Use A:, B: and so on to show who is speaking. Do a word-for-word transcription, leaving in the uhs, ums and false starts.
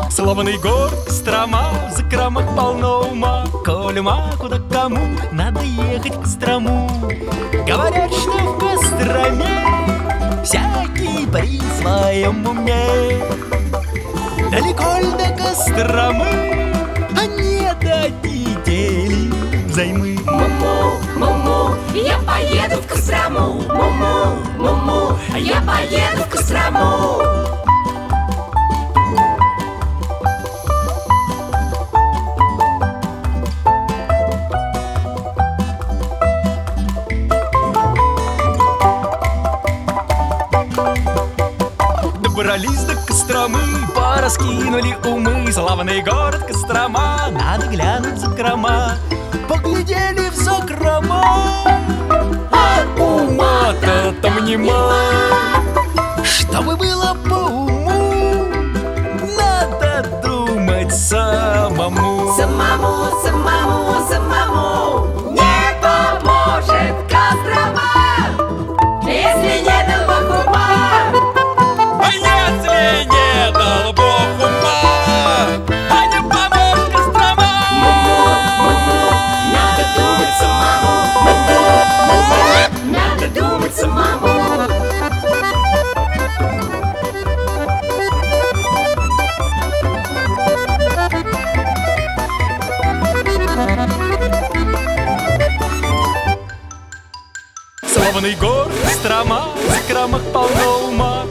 A: Сломанный город, Кострома, в закромах полно ума. Коли ма, куда кому, надо ехать к Кострому. Говорят, что в Костроме всякий при своем уме. Далеко ль до Костромы, а не дадите ли взаймы?
B: Му-му, му-му, я поеду в Кострому. Му-му, му-му, я поеду в Кострому.
A: Добрались до Костромы, пораскинули умы. Славный город Кострома, надо глянуть в закрома. Поглядели в закрома, а ума-то там нема. Чтобы было по уму, надо думать самому.
B: Самому, самому, самому не поможет Кострома, если не дал Бог ума.
A: А если не дал Бог ума, а не поможет Кострома?
B: Надо думать самому. Му-му, надо думать самому.
A: Славный город Кострома, в закромах полно ума.